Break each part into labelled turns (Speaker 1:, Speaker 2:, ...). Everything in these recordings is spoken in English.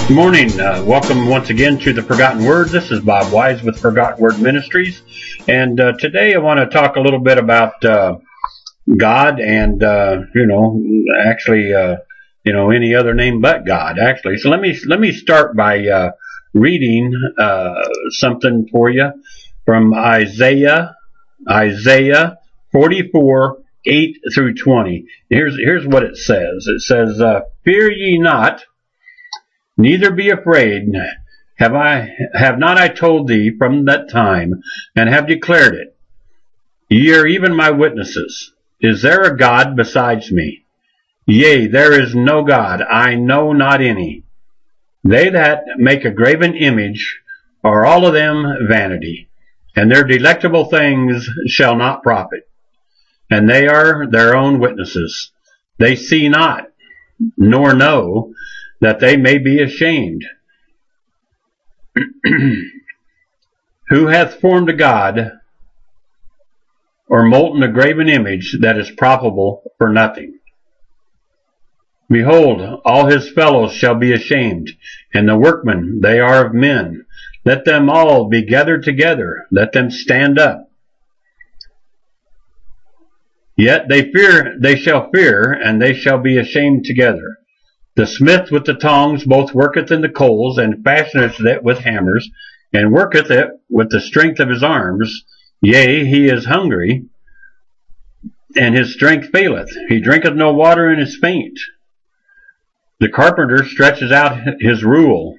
Speaker 1: Good morning. Welcome once again to the Forgotten Word. This is Bob Wise with Forgotten Word Ministries. And today I want to talk a little bit about God and, any other name but God, actually. So let me start by reading something for you from Isaiah 44, 8 through 20. Here's what it says. It says, "Fear ye not, neither be afraid. Have not I told thee from that time, and have declared it? Ye are even my witnesses. Is there a God besides me? Yea, there is no God, I know not any. They that make a graven image are all of them vanity, and their delectable things shall not profit. And they are their own witnesses. They see not, nor know, that they may be ashamed. Who hath formed a God, or molten a graven image that is profitable for nothing? Behold, all his fellows shall be ashamed, and the workmen, they are of men. Let them all be gathered together, let them stand up. Yet they shall fear, and they shall be ashamed together. The smith with the tongs both worketh in the coals, and fashioneth it with hammers, and worketh it with the strength of his arms. Yea, he is hungry, and his strength faileth. He drinketh no water, and is faint. The carpenter stretches out his rule.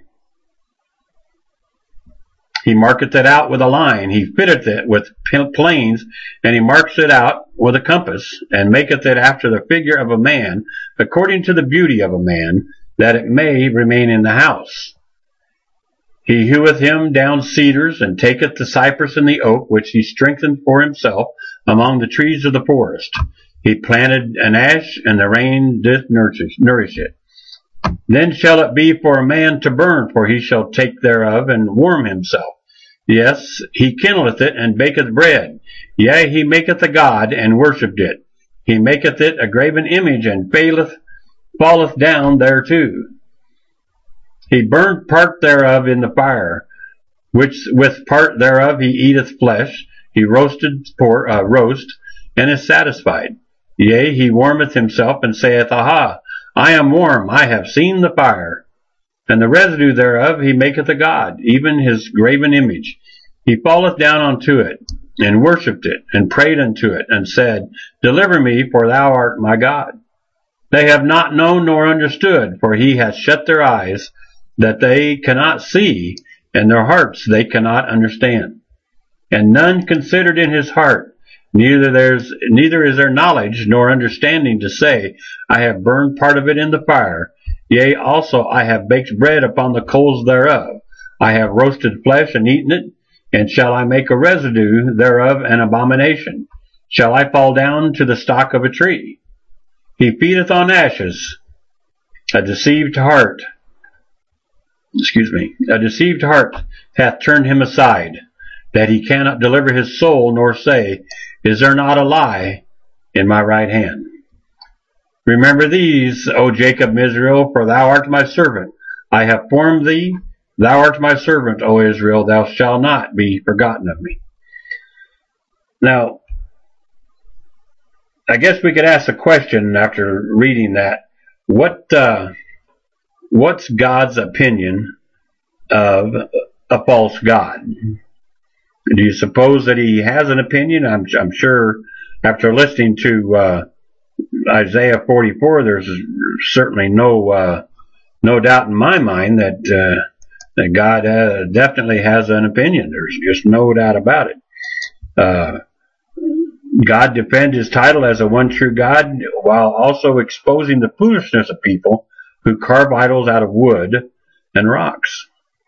Speaker 1: He marketh it out with a line. He fitteth it with planes, and he marks it out with a compass, and maketh it after the figure of a man, according to the beauty of a man, that it may remain in the house. He heweth him down cedars, and taketh the cypress and the oak, which he strengthened for himself among the trees of the forest. He planted an ash, and the rain did nourish it. Then shall it be for a man to burn, for he shall take thereof, and warm himself. Yes, he kindleth it, and baketh bread. Yea, he maketh a god, and worshipped it. He maketh it a graven image, and falleth down thereto. He burned part thereof in the fire, which with part thereof he eateth flesh. He roasted roast, and is satisfied. Yea, he warmeth himself, and saith, Aha, I am warm, I have seen the fire. And the residue thereof he maketh a god, even his graven image. He falleth down unto it, and worshipped it, and prayed unto it, and said, Deliver me, for thou art my God. They have not known nor understood, for he hath shut their eyes, that they cannot see, and their hearts they cannot understand. And none considered in his heart, neither is there knowledge nor understanding to say, I have burned part of it in the fire. Yea, also I have baked bread upon the coals thereof. I have roasted flesh and eaten it, and shall I make a residue thereof an abomination? Shall I fall down to the stock of a tree? He feedeth on ashes. A deceived heart hath turned him aside, that he cannot deliver his soul, nor say, Is there not a lie in my right hand? Remember these, O Jacob, Israel, for thou art my servant. I have formed thee. Thou art my servant, O Israel. Thou shalt not be forgotten of me. Now, I guess we could ask a question after reading that. What's God's opinion of a false God? Do you suppose that he has an opinion? I'm sure after listening to Isaiah 44, there's certainly no doubt in my mind that God definitely has an opinion. There's just no doubt about it. God defends his title as a one true God while also exposing the foolishness of people who carve idols out of wood and rocks.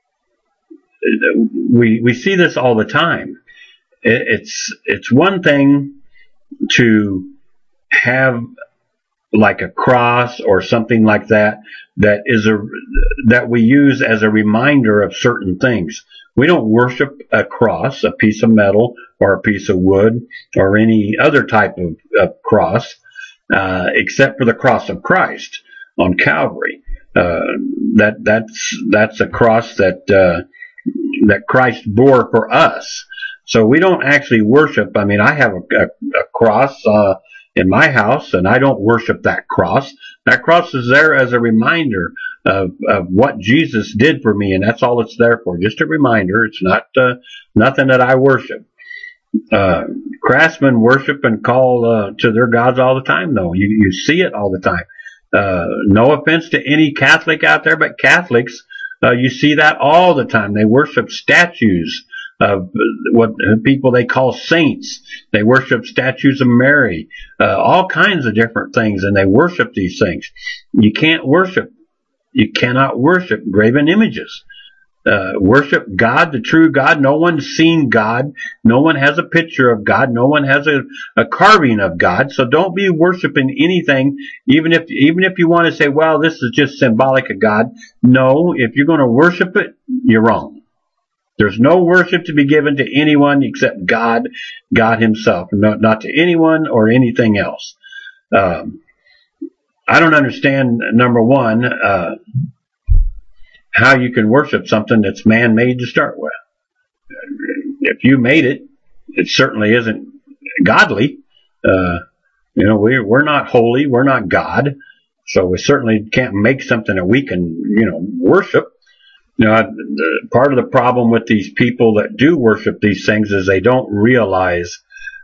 Speaker 1: We see this all the time. It's one thing to have like a cross or something like that that we use as a reminder of certain things. We don't worship a cross, a piece of metal or a piece of wood or any other type of cross, except for the cross of Christ on Calvary. That's a cross that Christ bore for us. So we don't actually worship. I mean, I have a cross in my house, and I don't worship that cross. That cross is there as a reminder of what Jesus did for me, and that's all it's there for. Just a reminder. It's not nothing that I worship. Craftsmen worship and call to their gods all the time, though. You see it all the time. No offense to any Catholic out there, but Catholics, you see that all the time. They worship statues of what people they call saints. They worship statues of Mary, all kinds of different things, and they worship these things. You cannot worship graven images. Worship God, the true God. No one's seen God. No one has a picture of God. No one has a carving of God. So don't be worshiping anything, even if you want to say, well, this is just symbolic of God. No, if you're going to worship it, you're wrong. There's no worship to be given to anyone except God himself, not to anyone or anything else. I don't understand, number one, how you can worship something that's man-made to start with. If you made it, it certainly isn't godly. We're not holy, we're not God, so we certainly can't make something that we can, worship. Part of the problem with these people that do worship these things is they don't realize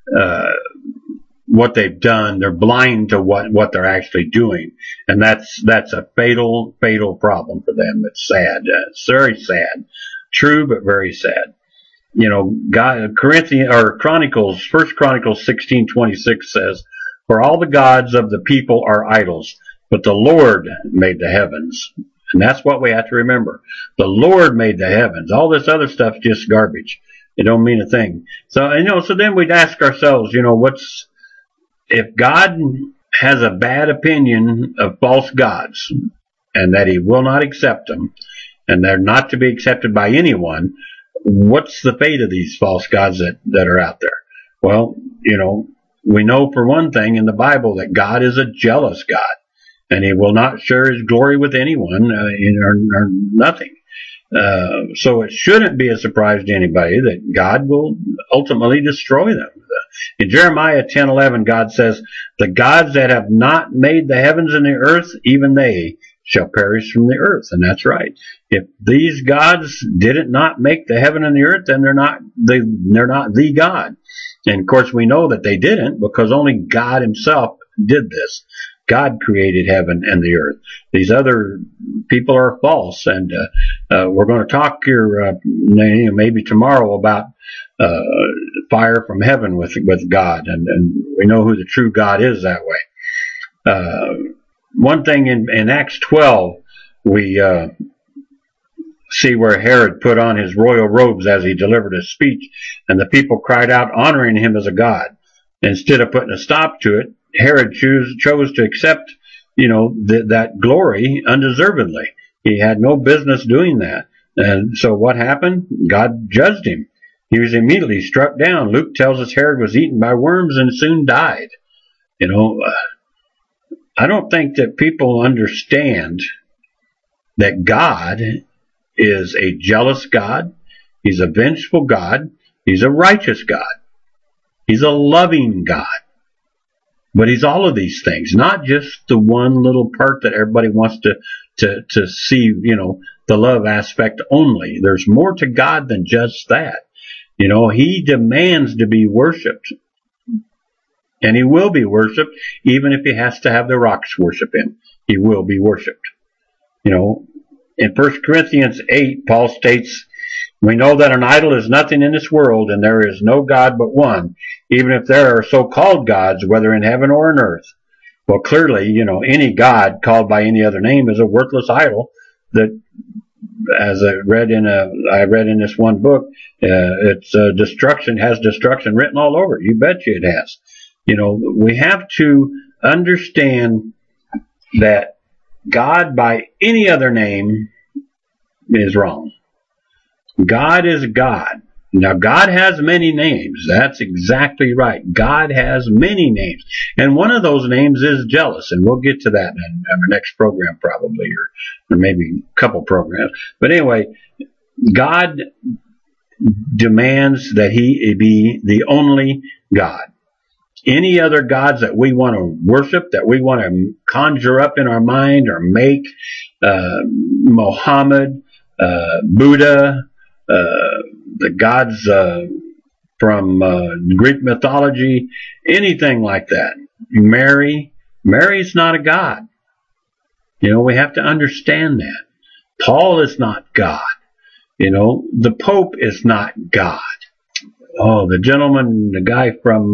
Speaker 1: what they've done. They're blind to what they're actually doing, and that's a fatal problem for them. It's sad. It's very sad. True, but very sad. Chronicles, 1 Chronicles 16:26 says, "For all the gods of the people are idols, but the Lord made the heavens." And that's what we have to remember. The Lord made the heavens. All this other stuff's just garbage. It don't mean a thing. So then we'd ask ourselves, if God has a bad opinion of false gods, and that he will not accept them, and they're not to be accepted by anyone, what's the fate of these false gods that are out there? Well, we know for one thing in the Bible that God is a jealous God, and he will not share his glory with anyone or nothing. So it shouldn't be a surprise to anybody that God will ultimately destroy them. In Jeremiah 10:11, God says, "The gods that have not made the heavens and the earth, even they shall perish from the earth." And that's right. If these gods didn't not make the heaven and the earth, then they're not the God. And of course we know that they didn't, because only God himself did this. God created heaven and the earth. These other people are false, and we're going to talk here maybe tomorrow about fire from heaven with God, and we know who the true God is that way. One thing in Acts 12, we see where Herod put on his royal robes as he delivered his speech, and the people cried out, honoring him as a god. Instead of putting a stop to it, Herod chose to accept, that glory undeservedly. He had no business doing that. And so what happened? God judged him. He was immediately struck down. Luke tells us Herod was eaten by worms and soon died. I don't think that people understand that God is a jealous God. He's a vengeful God. He's a righteous God. He's a loving God. But he's all of these things, not just the one little part that everybody wants to see, the love aspect only. There's more to God than just that. He demands to be worshipped. And he will be worshipped, even if he has to have the rocks worship him. He will be worshipped. In 1 Corinthians 8, Paul states, "We know that an idol is nothing in this world, and there is no God but one, even if there are so-called gods, whether in heaven or on earth." Well, clearly, any god called by any other name is a worthless idol that, as I read in this one book, it's destruction, has destruction written all over it. You betcha it has. We have to understand that God by any other name is wrong. God is God. Now, God has many names. That's exactly right. God has many names. And one of those names is jealous. And we'll get to that in our next program probably, or maybe a couple programs. But anyway, God demands that he be the only God. Any other gods that we want to worship, that we want to conjure up in our mind or make, Muhammad, Buddha, the gods from Greek mythology, anything like that. Mary's not a god. You know, we have to understand that. Paul is not God. You know, the Pope is not God. Oh, the guy from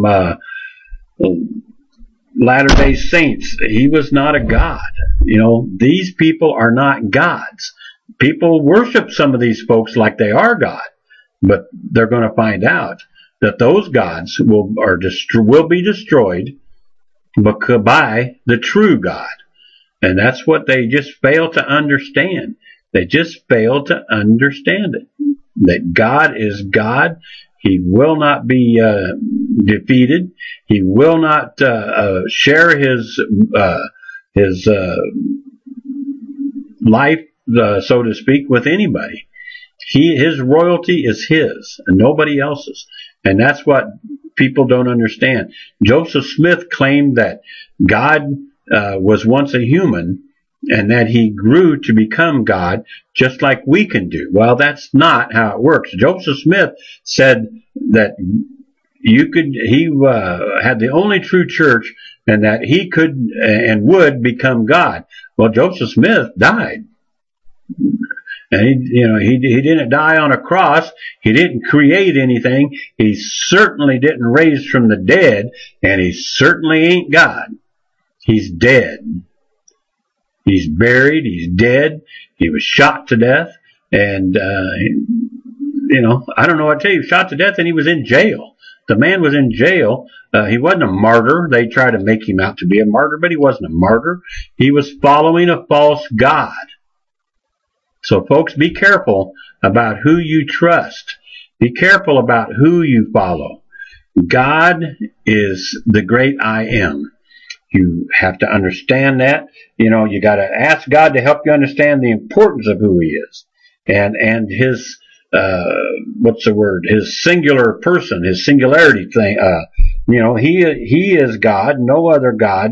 Speaker 1: Latter-day Saints, he was not a god. You know, these people are not gods. People worship some of these folks like they are God, but they're going to find out that those gods will be destroyed by the true God. And that's what they just fail to understand. They just fail to understand it. That God is God. He will not be defeated. He will not share his life, so to speak, with anybody. His royalty is his and nobody else's. And that's what people don't understand. Joseph Smith claimed that God was once a human and that he grew to become God just like we can do. Well, that's not how it works. Joseph Smith said that he had the only true church and that he could and would become God. Well, Joseph Smith died. And he didn't die on a cross. He didn't create anything. He certainly didn't raise from the dead, and he certainly ain't God. He's dead. He's buried. He's dead. He was shot to death, and I don't know what to tell you. He was shot to death, and he was in jail. The man was in jail. He wasn't a martyr. They tried to make him out to be a martyr, but he wasn't a martyr. He was following a false god. So, folks, be careful about who you trust. Be careful about who you follow. God is the great I am. You have to understand that. You got to ask God to help you understand the importance of who he is. And his, his singular person, his singularity thing. He is God, no other God.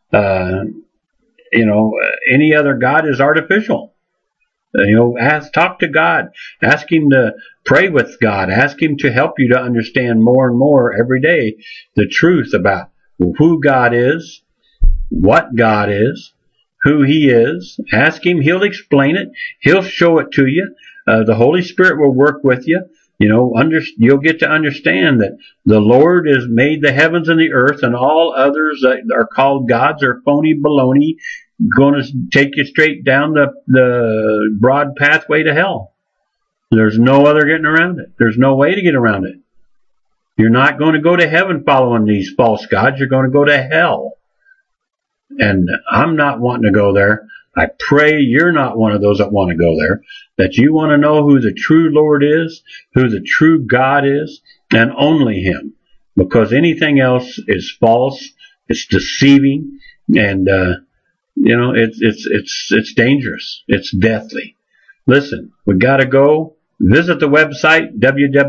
Speaker 1: Any other God is artificial. Talk to God. Ask him to pray with God. Ask him to help you to understand more and more every day the truth about who God is, what God is, who he is. Ask him. He'll explain it. He'll show it to you. The Holy Spirit will work with you. You'll get to understand that the Lord has made the heavens and the earth, and all others that are called gods are phony baloney, going to take you straight down the broad pathway to hell. There's no other getting around it. There's no way to get around it. You're not going to go to heaven following these false gods. You're going to go to hell. And I'm not wanting to go there. I pray you're not one of those that want to go there. That you want to know who the true Lord is, who the true God is, and only him. Because anything else is false. It's deceiving. And, it's dangerous. It's deathly. Listen, we got to go. Visit the website,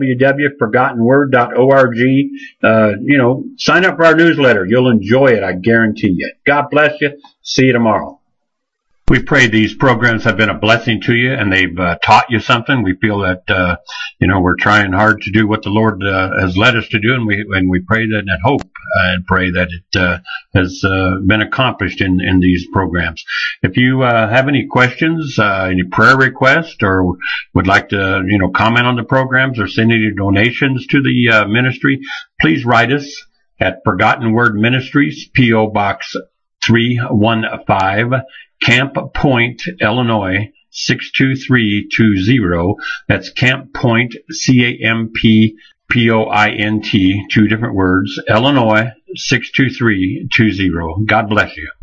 Speaker 1: www.forgottenword.org. Sign up for our newsletter. You'll enjoy it, I guarantee you. God bless you. See you tomorrow. We pray these programs have been a blessing to you and they've taught you something. We feel that, we're trying hard to do what the Lord has led us to do, and we pray that and hope and pray that it has been accomplished in these programs. If you have any questions, any prayer requests, or would like to, comment on the programs or send any donations to the ministry, please write us at Forgotten Word Ministries, P.O. Box 315, Camp Point, Illinois 62320. That's Camp Point, CAMPPOINT, 2 different words, Illinois 62320. God bless you.